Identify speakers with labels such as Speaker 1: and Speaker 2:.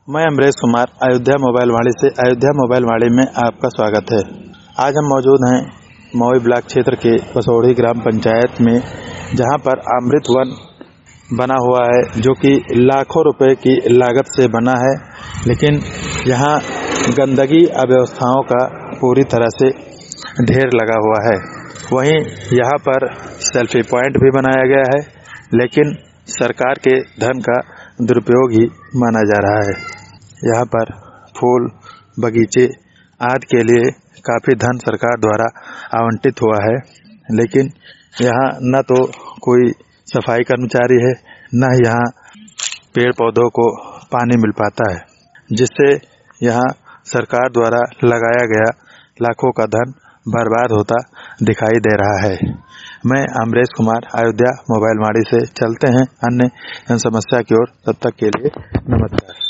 Speaker 1: मैं अमरेश कुमार अयोध्या मोबाइल वाणी से अयोध्या मोबाइल वाणी में आपका स्वागत है। आज हम मौजूद हैं मऊ ब्लॉक क्षेत्र के पसौड़ी ग्राम पंचायत में, जहां पर अमृत वन बना हुआ है, जो कि लाखों रुपए की लागत से बना है। लेकिन यहां गंदगी अव्यवस्थाओं का पूरी तरह से ढेर लगा हुआ है। वहीं यहां पर सेल्फी पॉइंट भी बनाया गया है, लेकिन सरकार के धन का दुरुपयोग ही माना जा रहा है। यहाँ पर फूल बगीचे आदि के लिए काफी धन सरकार द्वारा आवंटित हुआ है, लेकिन यहाँ न तो कोई सफाई कर्मचारी है, न यहाँ पेड़ पौधों को पानी मिल पाता है, जिससे यहाँ सरकार द्वारा लगाया गया लाखों का धन बर्बाद होता दिखाई दे रहा है। मैं अमरेश कुमार अयोध्या मोबाइल वाणी से चलते हैं अन्य समस्या की ओर। तब तक के लिए नमस्कार।